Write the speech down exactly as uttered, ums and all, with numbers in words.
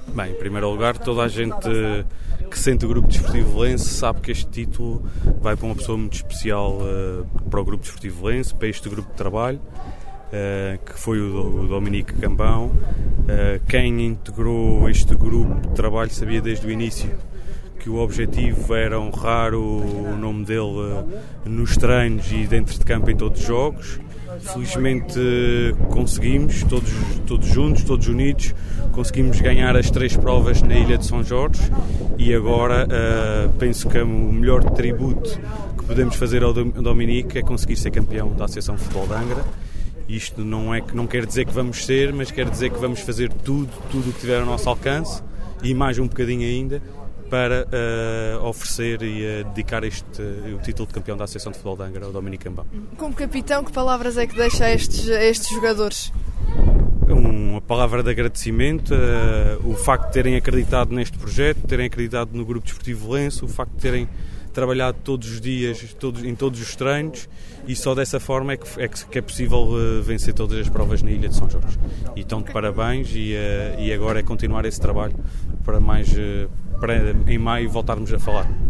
Bem, em primeiro lugar, toda a gente que sente o Grupo Desportivo Belenense sabe que este título vai para uma pessoa muito especial uh, para o Grupo Desportivo Belenense, para este grupo de trabalho, uh, que foi o, o Dominique Cambão. Uh, quem integrou este grupo de trabalho sabia desde o início que o objetivo era honrar o nome dele uh, nos treinos e dentro de campo em todos os jogos. Felizmente conseguimos, todos, todos juntos, todos unidos, conseguimos ganhar as três provas na Ilha de São Jorge e agora uh, penso que o melhor tributo que podemos fazer ao Dominique é conseguir ser campeão da Associação de Futebol de Angra. Isto não, é, não quer dizer que vamos ser, mas quer dizer que vamos fazer tudo, tudo o que tiver ao nosso alcance e mais um bocadinho ainda, para uh, oferecer e uh, dedicar este, uh, o título de campeão da Associação de Futebol de Angra ao Dominique Cambão. Como capitão, que palavras é que deixa a estes, a estes jogadores? Uma palavra de agradecimento, uh, o facto de terem acreditado neste projeto, terem acreditado no Grupo Desportivo Belenense, o facto de terem trabalhado todos os dias, todos, em todos os treinos, e só dessa forma é que é, que é possível uh, vencer todas as provas na Ilha de São Jorge. E então, de parabéns, e, uh, e agora é continuar esse trabalho para mais uh, para em maio voltarmos a falar.